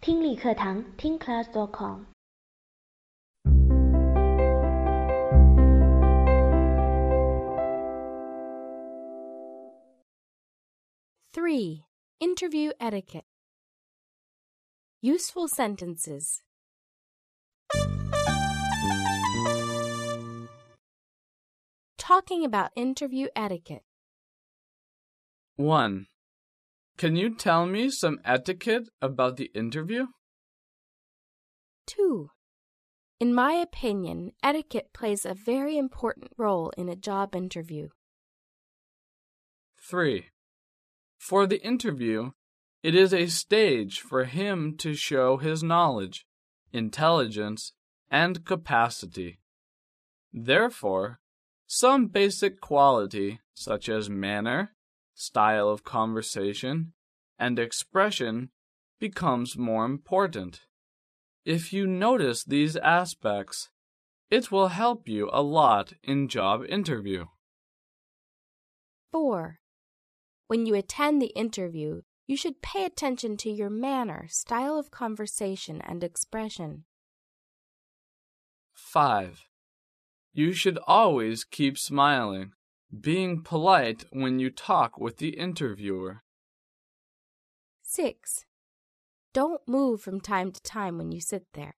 听力课堂听class.com。 3. Interview etiquette. Useful sentences. Talking about interview etiquette. 1. Can you tell me some etiquette about the interview? 2. In my opinion, etiquette plays a very important role in a job interview. 3. For the interview, it is a stage for him to show his knowledge, intelligence, and capacity. Therefore, some basic quality such as manner, style of conversation, and expression becomes more important. If you notice these aspects, it will help you a lot in job interview. 4. When you attend the interview, you should pay attention to your manner, style of conversation, and expression. 5. You should always keep smiling, being polite when you talk with the interviewer. 6. Don't move from time to time when you sit there.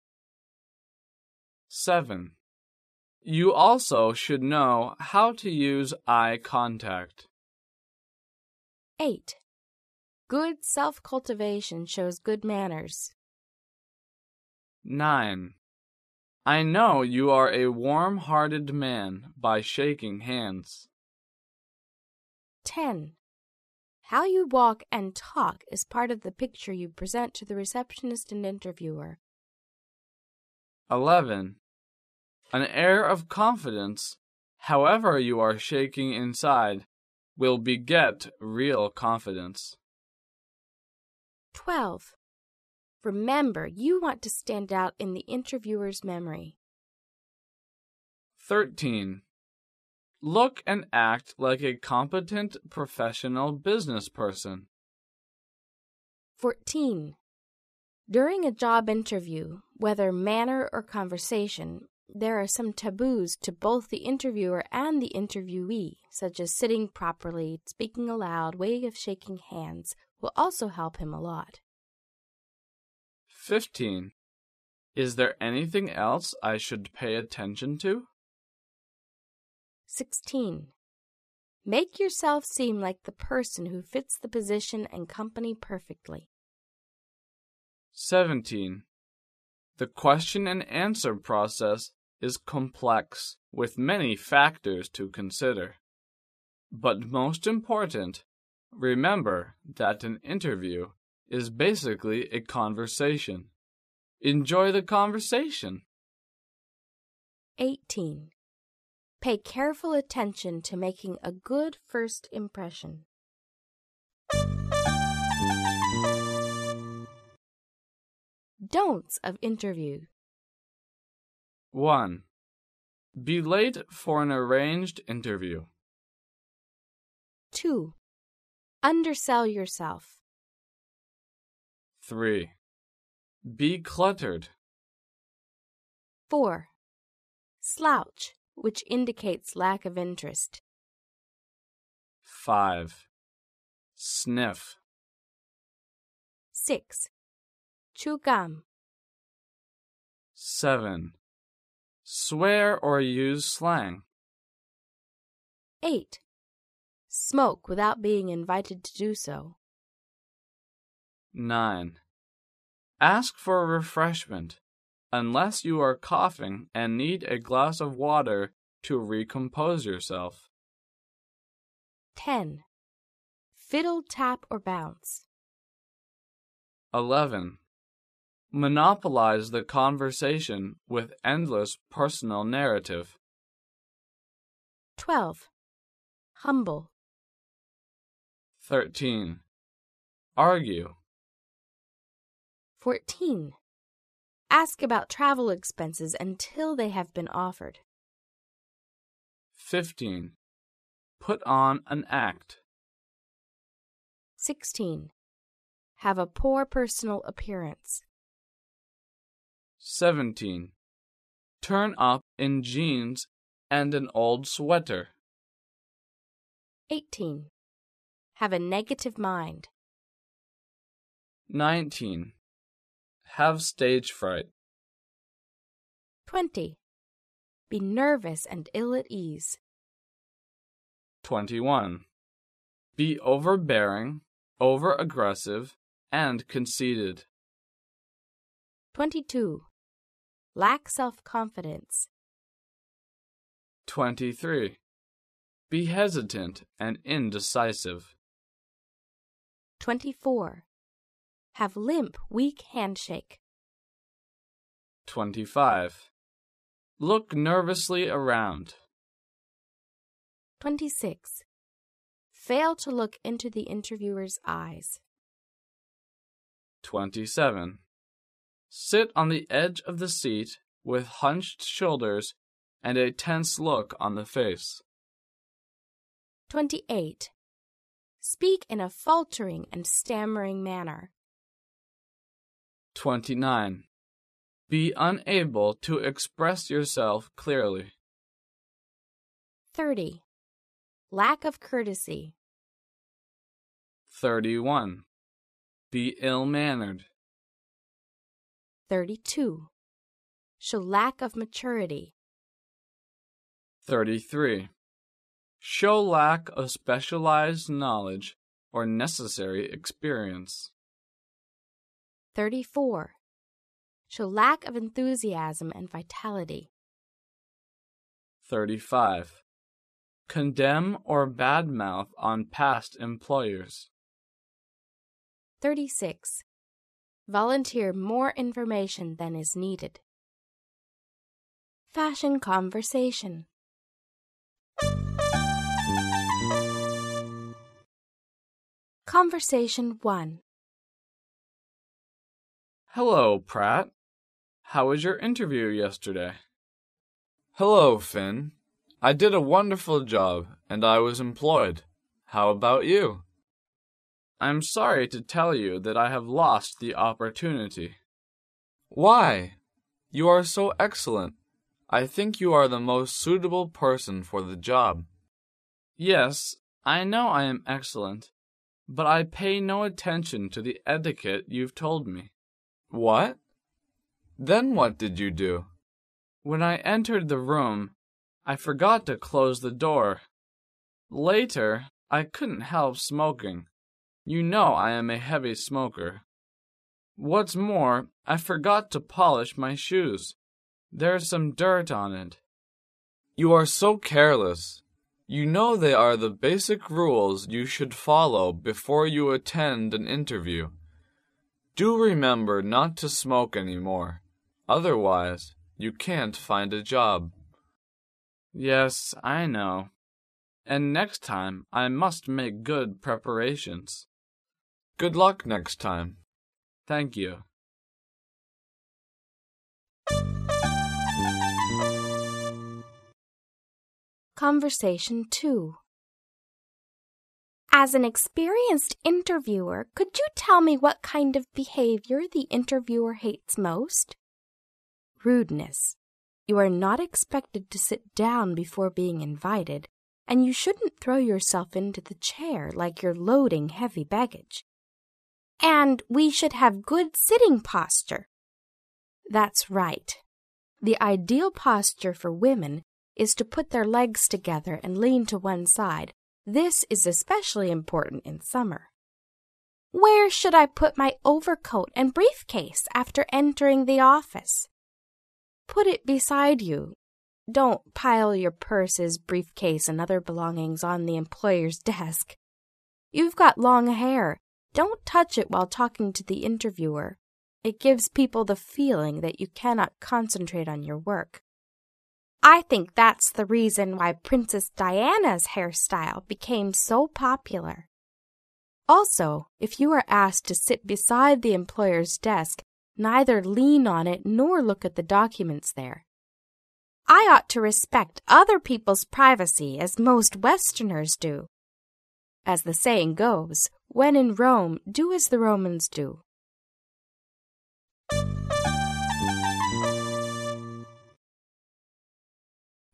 7. You also should know how to use eye contact. 8. Good self-cultivation shows good manners. 9. I know you are a warm-hearted man by shaking hands. 10. How you walk and talk is part of the picture you present to the receptionist and interviewer. 11. An air of confidence, however you are shaking inside, will beget real confidence. 12. Remember, you want to stand out in the interviewer's memory. 13. Look and act like a competent professional business person. 14. During a job interview, whether manner or conversation, there are some taboos to both the interviewer and the interviewee, such as sitting properly, speaking aloud, way of shaking hands, will also help him a lot. 15. Is there anything else I should pay attention to? 16. Make yourself seem like the person who fits the position and company perfectly. 17. The question and answer process is complex, with many factors to consider. But most important, remember that an interview is basically a conversation. Enjoy the conversation. 18. Pay careful attention to making a good first impression. Don'ts of interview. 1. Be late for an arranged interview. 2. Undersell yourself. 3. Be cluttered. 4. Slouch, which indicates lack of interest. 5. Sniff. 6. Chew gum. 7. Swear or use slang. 8. Smoke without being invited to do so. 9. Ask for refreshment, unless you are coughing and need a glass of water to recompose yourself. 10. Fiddle, tap, or bounce. 11. Monopolize the conversation with endless personal narrative. 12. Humble. 13. Argue. 14. Ask about travel expenses until they have been offered. 15. Put on an act. 16. Have a poor personal appearance. 17. Turn up in jeans and an old sweater. 18. Have a negative mind. 19. Have stage fright. 20. Be nervous and ill at ease. 21. Be overbearing, over-aggressive, and conceited. 22. Lack self-confidence. 23. Be hesitant and indecisive. 24. Have limp, weak handshake. 25. Look nervously around. 26. Fail to look into the interviewer's eyes. 27. Sit on the edge of the seat with hunched shoulders and a tense look on the face. 28. Speak in a faltering and stammering manner. 29. Be unable to express yourself clearly. 30. Lack of courtesy. 31. Be ill-mannered. 32. Show lack of maturity. 33. Show lack of specialized knowledge or necessary experience. 34. Show lack of enthusiasm and vitality. 35. Condemn or badmouth on past employers. 36. Volunteer more information than is needed. Fashion conversation. Conversation 1. Hello, Pratt. How was your interview yesterday? Hello, Finn. I did a wonderful job, and I was employed. How about you? I'm sorry to tell you that I have lost the opportunity. Why? You are so excellent. I think you are the most suitable person for the job. Yes, I know I am excellent, but I pay no attention to the etiquette you've told me. What? Then what did you do? When I entered the room, I forgot to close the door. Later, I couldn't help smoking. You know I am a heavy smoker. What's more, I forgot to polish my shoes. There's some dirt on it. You are so careless. You know they are the basic rules you should follow before you attend an interview. Do remember not to smoke anymore. Otherwise, you can't find a job. Yes, I know. And next time, I must make good preparations. Good luck next time. Thank you. Conversation 2. As an experienced interviewer, could you tell me what kind of behavior the interviewer hates most? Rudeness. You are not expected to sit down before being invited, and you shouldn't throw yourself into the chair like you're loading heavy baggage. And we should have good sitting posture. That's right. The ideal posture for women is to put their legs together and lean to one side. This is especially important in summer. Where should I put my overcoat and briefcase after entering the office? Put it beside you. Don't pile your purses, briefcase, and other belongings on the employer's desk. You've got long hair. Don't touch it while talking to the interviewer. It gives people the feeling that you cannot concentrate on your work. I think that's the reason why Princess Diana's hairstyle became so popular. Also, if you are asked to sit beside the employer's desk, neither lean on it nor look at the documents there. I ought to respect other people's privacy as most Westerners do. As the saying goes, when in Rome, do as the Romans do.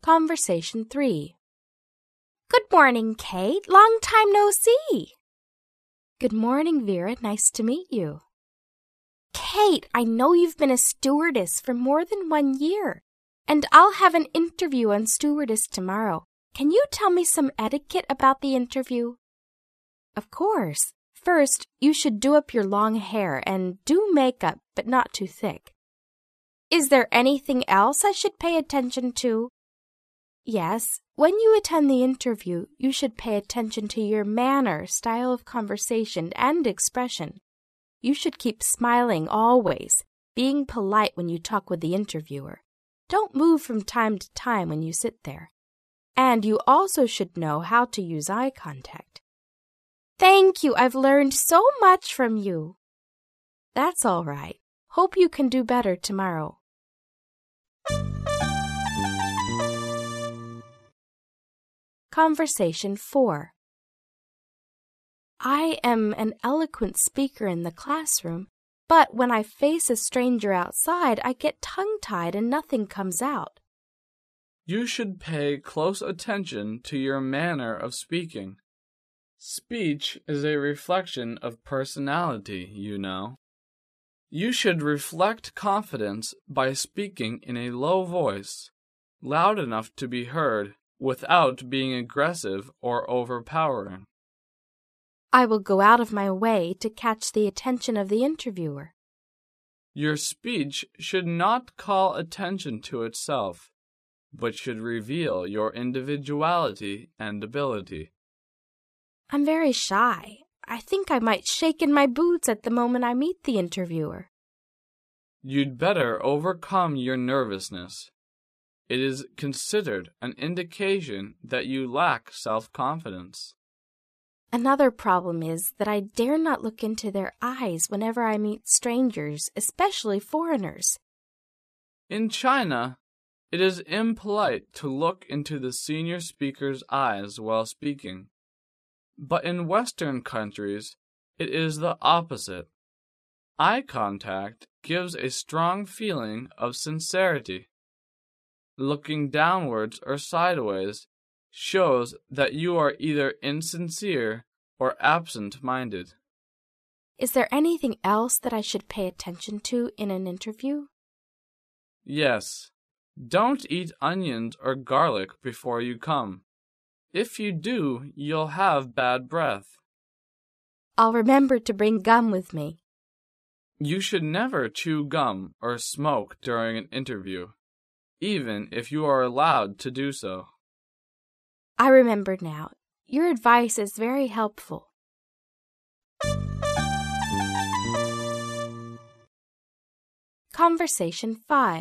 Conversation 3. Good morning, Kate. Long time no see. Good morning, Vera. Nice to meet you. Kate, I know you've been a stewardess for more than 1 year, and I'll have an interview on stewardess tomorrow. Can you tell me some etiquette about the interview? Of course. First, you should do up your long hair and do makeup, but not too thick. Is there anything else I should pay attention to? Yes, when you attend the interview, you should pay attention to your manner, style of conversation, and expression. You should keep smiling always, being polite when you talk with the interviewer. Don't move from time to time when you sit there. And you also should know how to use eye contact. Thank you. I've learned so much from you. That's all right. Hope you can do better tomorrow. Conversation 4. I am an eloquent speaker in the classroom, but when I face a stranger outside, I get tongue-tied and nothing comes out. You should pay close attention to your manner of speaking. Speech is a reflection of personality, you know. You should reflect confidence by speaking in a low voice, loud enough to be heard, without being aggressive or overpowering. I will go out of my way to catch the attention of the interviewer. Your speech should not call attention to itself, but should reveal your individuality and ability. I'm very shy. I think I might shake in my boots at the moment I meet the interviewer. You'd better overcome your nervousness. It is considered an indication that you lack self-confidence. Another problem is that I dare not look into their eyes whenever I meet strangers, especially foreigners. In China, it is impolite to look into the senior speaker's eyes while speaking. But in Western countries, it is the opposite. Eye contact gives a strong feeling of sincerity. Looking downwards or sideways shows that you are either insincere or absent-minded. Is there anything else that I should pay attention to in an interview? Yes. Don't eat onions or garlic before you come. If you do, you'll have bad breath. I'll remember to bring gum with me. You should never chew gum or smoke during an interview, even if you are allowed to do so. I remember now. Your advice is very helpful. Conversation 5.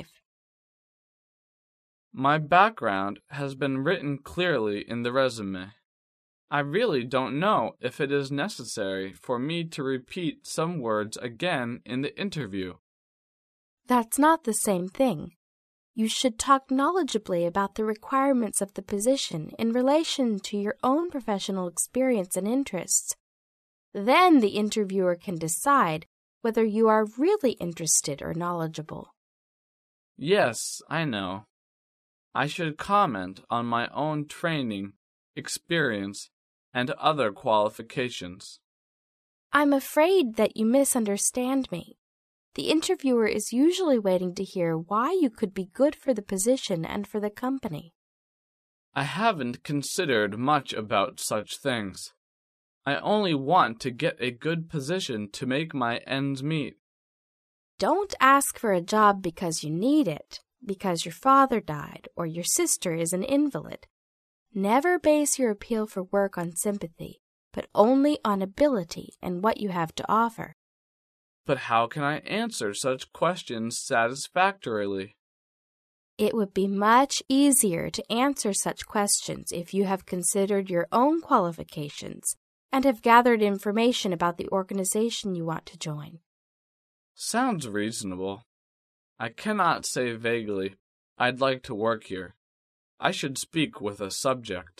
My background has been written clearly in the resume. I really don't know if it is necessary for me to repeat some words again in the interview. That's not the same thing. You should talk knowledgeably about the requirements of the position in relation to your own professional experience and interests. Then the interviewer can decide whether you are really interested or knowledgeable. Yes, I know. I should comment on my own training, experience, and other qualifications. I'm afraid that you misunderstand me. The interviewer is usually waiting to hear why you could be good for the position and for the company. I haven't considered much about such things. I only want to get a good position to make my ends meet. Don't ask for a job because you need it, because your father died or your sister is an invalid. Never base your appeal for work on sympathy, but only on ability and what you have to offer. But how can I answer such questions satisfactorily? It would be much easier to answer such questions if you have considered your own qualifications and have gathered information about the organization you want to join. Sounds reasonable. I cannot say vaguely, I'd like to work here. I should speak with a subject.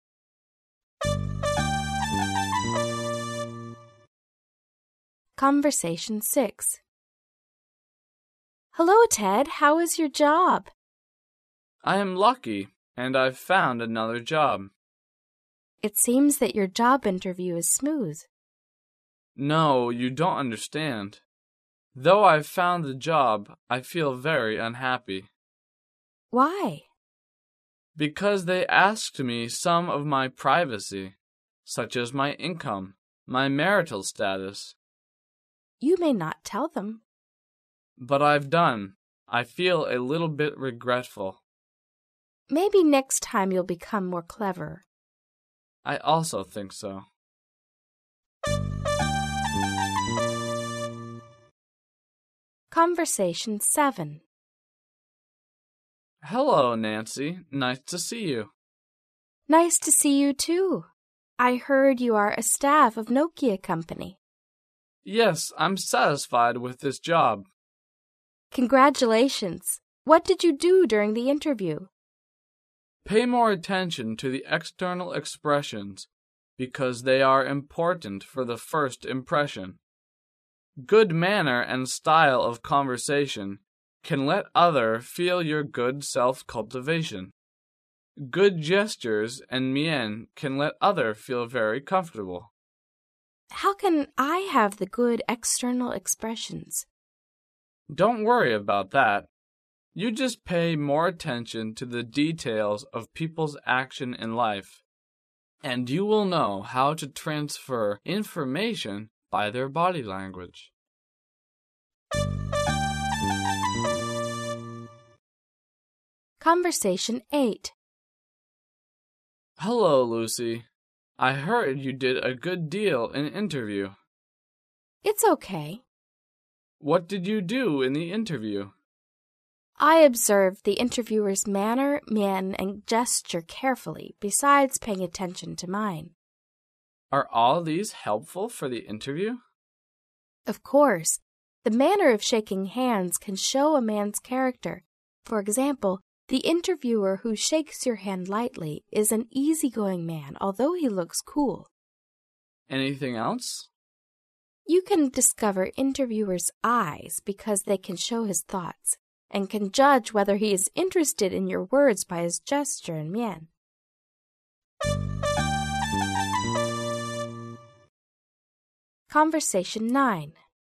Conversation 6. Hello, Ted. How is your job? I am lucky. and I've found another job. It seems that your job interview is smooth. No, you don't understand. Though I've found the job, I feel very unhappy. Why? Because they asked me some of my privacy, such as my income, my marital status. You may not tell them. But I've done. I feel a little bit regretful. Maybe next time you'll become more clever. I also think so. Conversation 7. Hello, Nancy. Nice to see you. Nice to see you too. I heard you are a staff of Nokia Company. Yes, I'm satisfied with this job. Congratulations. What did you do during the interview? Pay more attention to the external expressions because they are important for the first impression. Good manner and style of conversation can let other feel your good self-cultivation. Good gestures and mien can let other feel very comfortable. How can I have the good external expressions? Don't worry about that. You just pay more attention to the details of people's action in life, and you will know how to transfer information by their body language. Conversation 8. Hello, Lucy. I heard you did a good deal in interview. It's okay. What did you do in the interview? I observed the interviewer's manner, mien, and gesture carefully, besides paying attention to mine. Are all these helpful for the interview? Of course. The manner of shaking hands can show a man's character. For example, the interviewer who shakes your hand lightly is an easygoing man, although he looks cool. Anything else? You can discover interviewer's eyes because they can show his thoughts, and can judge whether he is interested in your words by his gesture and mien. Conversation 9.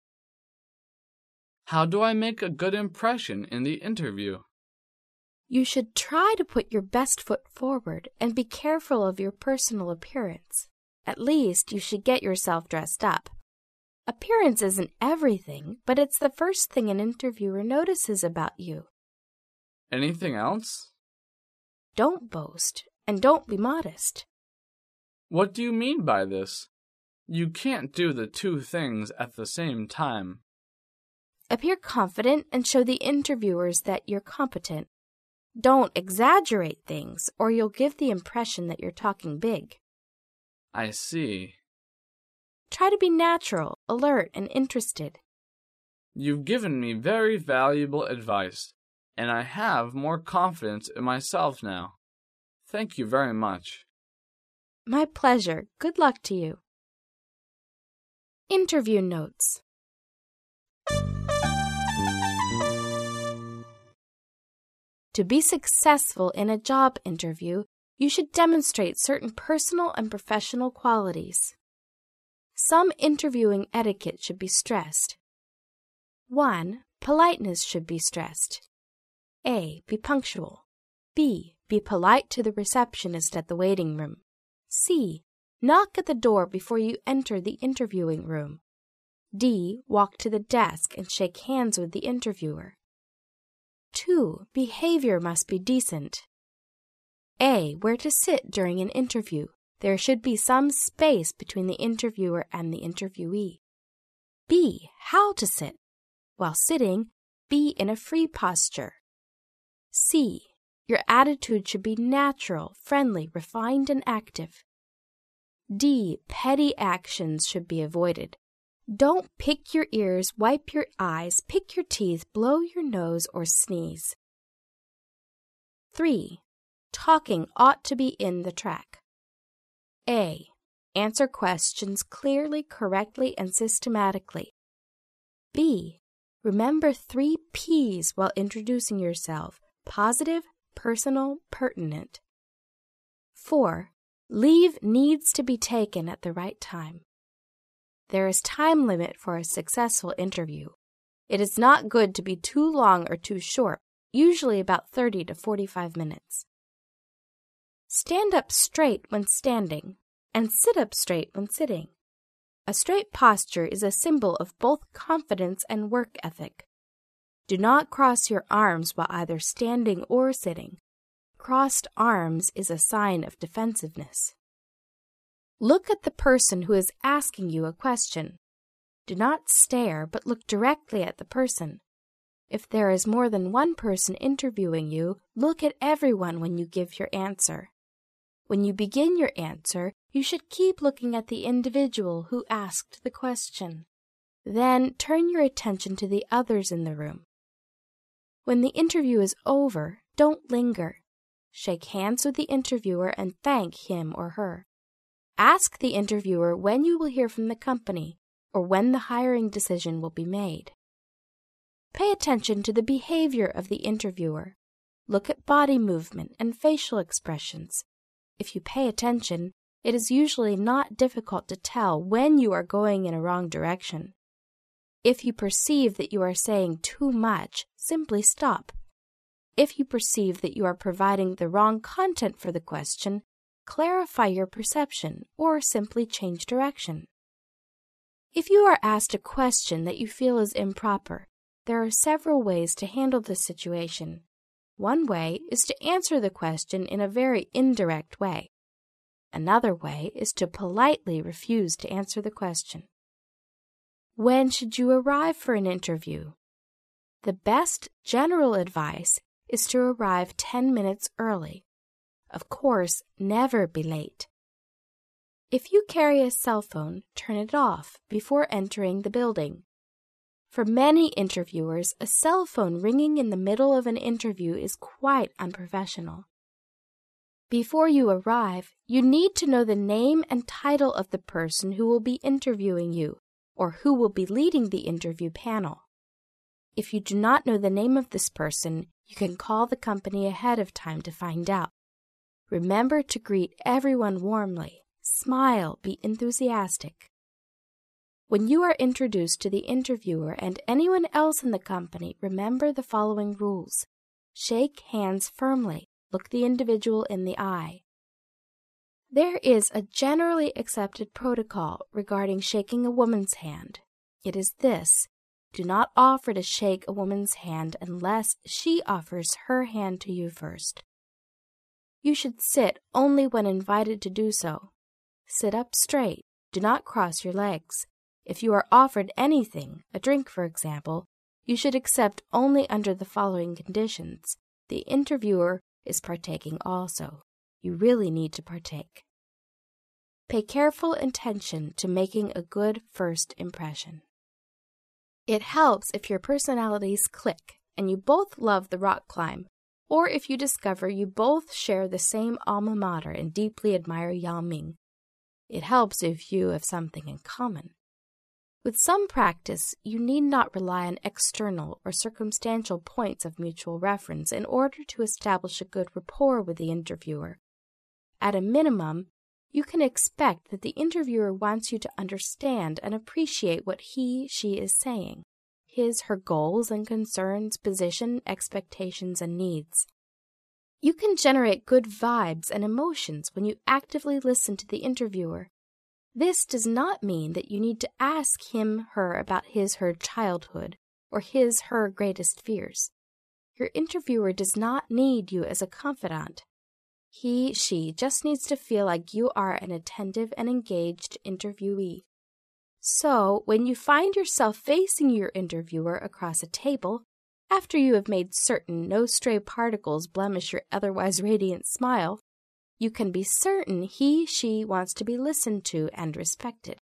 How do I make a good impression in the interview? You should try to put your best foot forward and be careful of your personal appearance. At least you should get yourself dressed up. Appearance isn't everything, but it's the first thing an interviewer notices about you. Anything else? Don't boast, and don't be modest. What do you mean by this? You can't do the two things at the same time. Appear confident and show the interviewers that you're competent. Don't exaggerate things, or you'll give the impression that you're talking big. I see. Try to be natural, alert, and interested. You've given me very valuable advice, and I have more confidence in myself now. Thank you very much. My pleasure. Good luck to you. Interview notes. To be successful in a job interview, you should demonstrate certain personal and professional qualities. Some interviewing etiquette should be stressed. 1. Politeness should be stressed. A. Be punctual. B. Be polite to the receptionist at the waiting room. C. Knock at the door before you enter the interviewing room. D. Walk to the desk and shake hands with the interviewer. 2. Behavior must be decent. A. Where to sit during an interview. There should be some space between the interviewer and the interviewee. B. How to sit. While sitting, be in a free posture. C. Your attitude should be natural, friendly, refined, and active. D. Petty actions should be avoided. Don't pick your ears, wipe your eyes, pick your teeth, blow your nose, or sneeze. 3. Talking ought to be in the track. A. Answer questions clearly, correctly, and systematically. B. Remember 3 P's while introducing yourself: positive, personal, pertinent. 4. Leave needs to be taken at the right time. There is time limit for a successful interview. It is not good to be too long or too short, usually about 30 to 45 minutes. Stand up straight when standing, and sit up straight when sitting. A straight posture is a symbol of both confidence and work ethic. Do not cross your arms while either standing or sitting. Crossed arms is a sign of defensiveness. Look at the person who is asking you a question. Do not stare, but look directly at the person. If there is more than one person interviewing you, look at everyone when you give your answer. When you begin your answer, you should keep looking at the individual who asked the question. Then turn your attention to the others in the room. When the interview is over, don't linger. Shake hands with the interviewer and thank him or her. Ask the interviewer when you will hear from the company or when the hiring decision will be made. Pay attention to the behavior of the interviewer. Look at body movement and facial expressions. If you pay attention, it is usually not difficult to tell when you are going in a wrong direction. If you perceive that you are saying too much, simply stop. If you perceive that you are providing the wrong content for the question, clarify your perception or simply change direction. If you are asked a question that you feel is improper, there are several ways to handle this situation. One way is to answer the question in a very indirect way. Another way is to politely refuse to answer the question. When should you arrive for an interview? The best general advice is to arrive 10 minutes early. Of course, never be late. If you carry a cell phone, turn it off before entering the building. For many interviewers, a cell phone ringing in the middle of an interview is quite unprofessional. Before you arrive, you need to know the name and title of the person who will be interviewing you, or who will be leading the interview panel. If you do not know the name of this person, you can call the company ahead of time to find out. Remember to greet everyone warmly. Smile, be enthusiastic. When you are introduced to the interviewer and anyone else in the company, remember the following rules. Shake hands firmly. Look the individual in the eye. There is a generally accepted protocol regarding shaking a woman's hand. It is this: do not offer to shake a woman's hand unless she offers her hand to you first. You should sit only when invited to do so. Sit up straight. Do not cross your legs. If you are offered anything, a drink for example, you should accept only under the following conditions. The interviewer is partaking also. You really need to partake. Pay careful attention to making a good first impression. It helps if your personalities click and you both love the rock climb, or if you discover you both share the same alma mater and deeply admire Yao Ming. It helps if you have something in common. With some practice, you need not rely on external or circumstantial points of mutual reference in order to establish a good rapport with the interviewer. At a minimum, you can expect that the interviewer wants you to understand and appreciate what she is saying, her goals and concerns, position, expectations, and needs. You can generate good vibes and emotions when you actively listen to the interviewer. This does not mean that you need to ask him/her about his/her childhood or his/her greatest fears. Your interviewer does not need you as a confidant. She just needs to feel like you are an attentive and engaged interviewee. So, when you find yourself facing your interviewer across a table, after you have made certain no stray particles blemish your otherwise radiant smile, you can be certain she wants to be listened to and respected.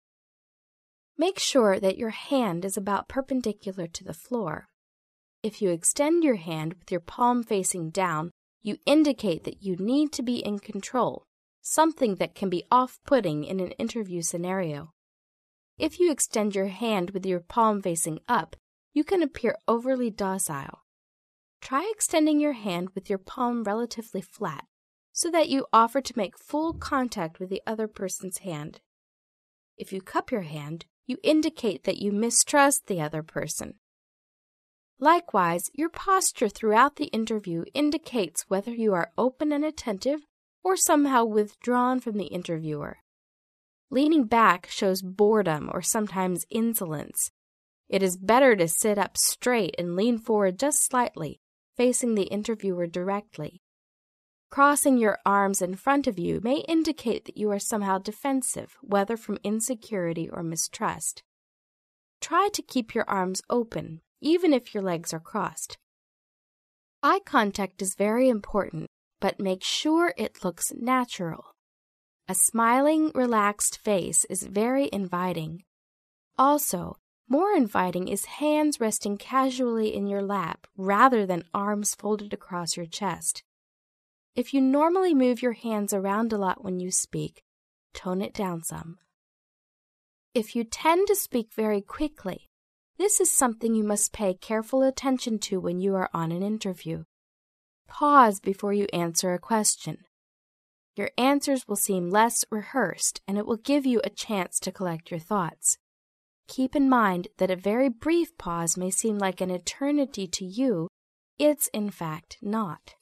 Make sure that your hand is about perpendicular to the floor. If you extend your hand with your palm facing down, you indicate that you need to be in control, something that can be off-putting in an interview scenario. If you extend your hand with your palm facing up, you can appear overly docile. Try extending your hand with your palm relatively flat so that you offer to make full contact with the other person's hand. If you cup your hand, you indicate that you mistrust the other person. Likewise, your posture throughout the interview indicates whether you are open and attentive or somehow withdrawn from the interviewer. Leaning back shows boredom or sometimes insolence. It is better to sit up straight and lean forward just slightly, facing the interviewer directly. Crossing your arms in front of you may indicate that you are somehow defensive, whether from insecurity or mistrust. Try to keep your arms open, even if your legs are crossed. Eye contact is very important, but make sure it looks natural. A smiling, relaxed face is very inviting. Also, more inviting is hands resting casually in your lap rather than arms folded across your chest. If you normally move your hands around a lot when you speak, tone it down some. If you tend to speak very quickly, this is something you must pay careful attention to when you are on an interview. Pause before you answer a question. Your answers will seem less rehearsed, and it will give you a chance to collect your thoughts. Keep in mind that a very brief pause may seem like an eternity to you. It's in fact not.